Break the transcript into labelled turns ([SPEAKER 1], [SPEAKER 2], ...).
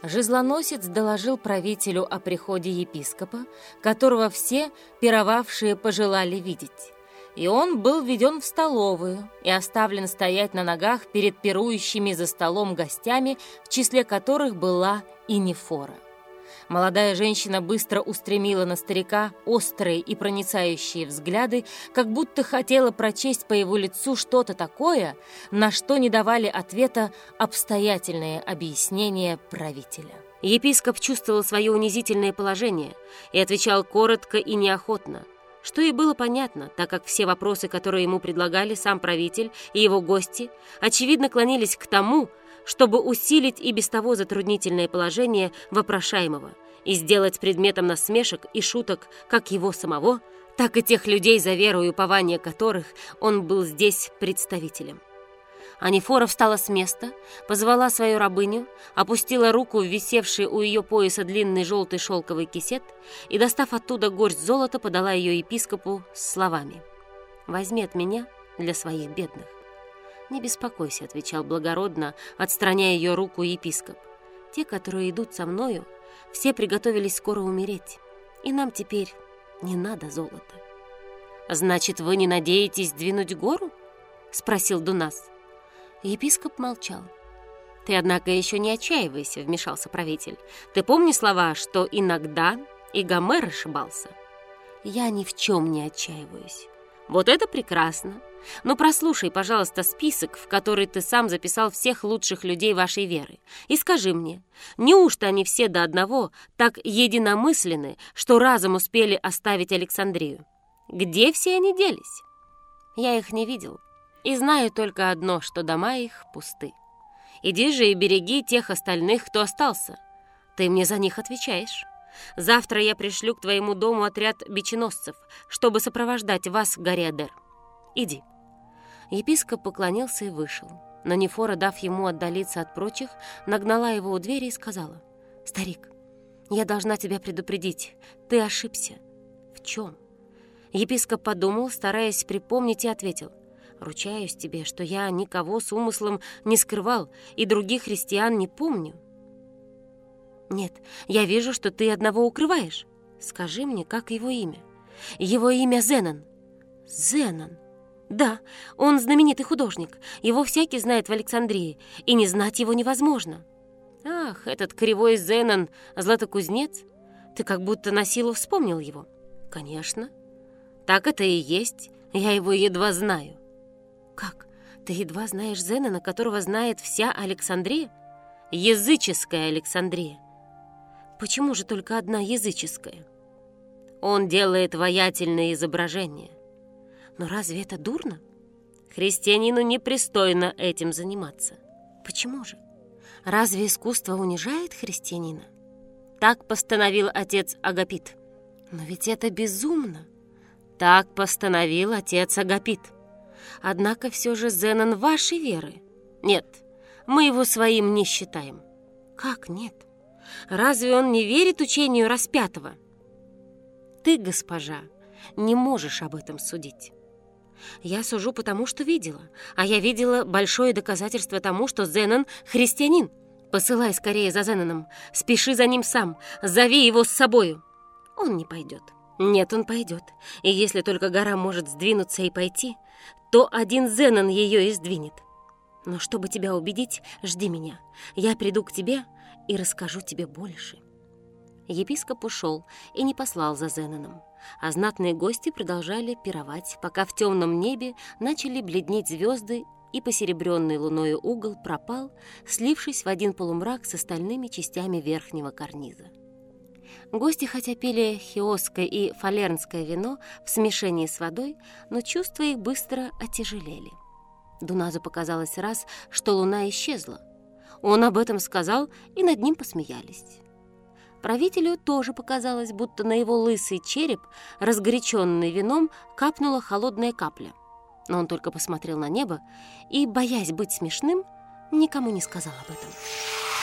[SPEAKER 1] Жезлоносец доложил правителю о приходе епископа, которого все пировавшие пожелали видеть. И он был введен в столовую и оставлен стоять на ногах перед пирующими за столом гостями, в числе которых была и Нефора. Молодая женщина быстро устремила на старика острые и проницающие взгляды, как будто хотела прочесть по его лицу что-то такое, на что не давали ответа обстоятельные объяснения правителя.
[SPEAKER 2] Епископ чувствовал свое унизительное положение и отвечал коротко и неохотно, что и было понятно, так как все вопросы, которые ему предлагали сам правитель и его гости, очевидно клонились к тому, чтобы усилить и без того затруднительное положение вопрошаемого и сделать предметом насмешек и шуток как его самого, так и тех людей, за веру и упование которых он был здесь представителем. Анифора встала с места, позвала свою рабыню, опустила руку в висевший у ее пояса длинный желтый шелковый кисет и, достав оттуда горсть золота, подала ее епископу с словами: «Возьми от меня для своих бедных». «Не беспокойся», — отвечал благородно, отстраняя ее руку епископ. «Те, которые идут со мною, все приготовились скоро умереть, и нам теперь не надо золота». «Значит, вы не надеетесь двинуть гору?» — спросил Дунас. Епископ молчал. «Ты, однако, еще не отчаивайся», — вмешался правитель. «Ты помни слова, что иногда и Гомер ошибался». «Я ни в чем не отчаиваюсь». «Вот это прекрасно. Но прослушай, пожалуйста, список, в который ты сам записал всех лучших людей вашей веры, и скажи мне, неужто они все до одного так единомысленны, что разом успели оставить Александрию? Где все они делись?» «Я их не видел, и знаю только одно, что дома их пусты. Иди же и береги тех остальных, кто остался. Ты мне за них отвечаешь. Завтра я пришлю к твоему дому отряд биченосцев, чтобы сопровождать вас к горе Адер. Иди». Епископ поклонился и вышел. Но Нефора, дав ему отдалиться от прочих, нагнала его у двери и сказала: «Старик, я должна тебя предупредить. Ты ошибся». «В чем?» Епископ подумал, стараясь припомнить, и ответил: «Ручаюсь тебе, что я никого с умыслом не скрывал и других христиан не помню». «Нет, я вижу, что ты одного укрываешь. Скажи мне, как его имя?» «Его имя Зенон». «Зенон? Да, он знаменитый художник. Его всякий знает в Александрии, и не знать его невозможно». «Ах, этот кривой Зенон, златокузнец? Ты как будто на силу вспомнил его». «Конечно. Так это и есть. Я его едва знаю». «Как? Ты едва знаешь Зенона, которого знает вся Александрия?» «Языческая Александрия». «Почему же только одна языческая?» «Он делает воятельные изображения». «Но разве это дурно?» «Христианину непристойно этим заниматься». «Почему же? Разве искусство унижает христианина?» «Так постановил отец Агапит». «Но ведь это безумно». «Так постановил отец Агапит». «Однако все же Зенон вашей веры». «Нет, мы его своим не считаем». «Как нет? Разве он не верит учению распятого?» «Ты, госпожа, не можешь об этом судить». «Я сужу потому, что видела, а я видела большое доказательство тому, что Зенон — христианин. Посылай скорее за Зеноном, спеши за ним сам, зови его с собою». «Он не пойдет». «Нет, он пойдет, и если только гора может сдвинуться и пойти, то один Зенон ее и сдвинет. Но чтобы тебя убедить, жди меня, я приду к тебе и расскажу тебе больше». Епископ ушел и не послал за Зеноном, а знатные гости продолжали пировать, пока в темном небе начали бледнеть звезды, и посеребренный луною угол пропал, слившись в один полумрак с остальными частями верхнего карниза. Гости хотя пили хиосское и фалернское вино в смешении с водой, но чувства их быстро отяжелели. Дуназу показалось раз, что луна исчезла. Он об этом сказал, и над ним посмеялись. Правителю тоже показалось, будто на его лысый череп, разгоряченный вином, капнула холодная капля. Но он только посмотрел на небо и, боясь быть смешным, никому не сказал об этом.